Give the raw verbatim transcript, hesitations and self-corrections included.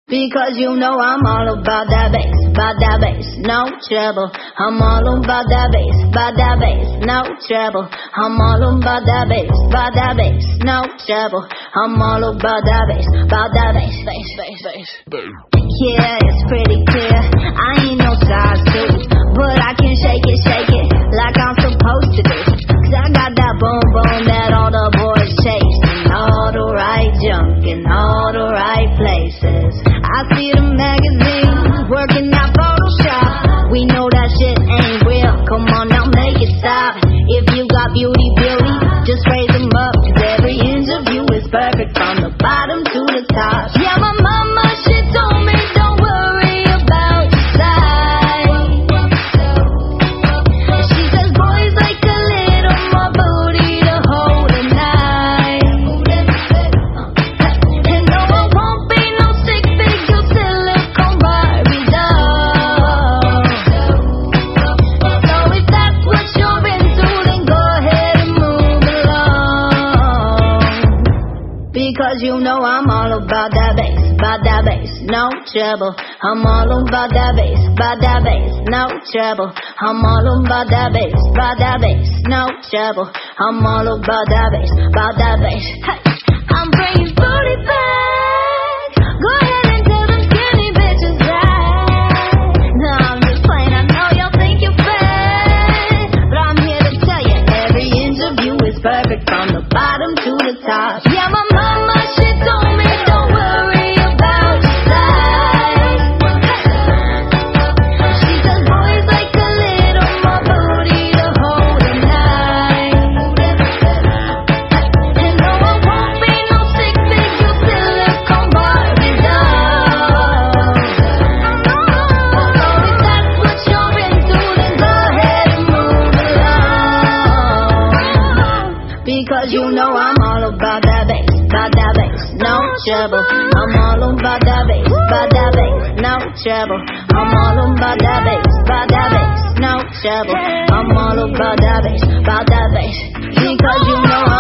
Because you know I'm all about that bass, about that bass, no trouble. I'm all about that bass, about that bass, no trouble. I'm all about that bass, about that bass, no trouble. I'm all about that bass, about that bass, bass, bass, bass. Yeah, it's pretty clear. I ain't no size two, but I can shake it, shake it like I'm supposed to do. Cause I got that boom boom that all the boys chase, and all the right junk in all the right places. I see the magazines working out Photoshop. We know that shit ain't real. Come on now, make it stop. If you got beauty, beauty, just raise them up. Cause every inch of you is perfect from the bottom to the top. Yeah, my mama, she told me don't worry about your size. She says boys like a little more booty to hold at night. And no, I won't be no sick figure silicone Barbie doll. So if that's what you're into, then go ahead and move along. Because you know I'm all about that bass, about that bass, no trouble. I'm all about that bass, about that bass, no trouble. I'm all about that bass, about that bass, no trouble. I'm all about that bass, about that bass. Hey, I'm bringing booty back. Go ahead and tell them skinny bitches that. No, I'm just playing. I know y'all think you're bad, but I'm here to tell you every inch of you is perfect from the bottom to the top. Yeah, my mama, she told me don't worry about your size. She says boys like a little more booty to hold at night. And no, I won't be no sick figure silicone Barbie doll. So if that's what you're into, then go ahead and move along. Because you know I'm all about that bass, about that bass, no trouble. I'm all about that bass, about that bass, no trouble. I'm all about that bass, about that bass, no trouble. I'm all about that bass, about that bass. Because you know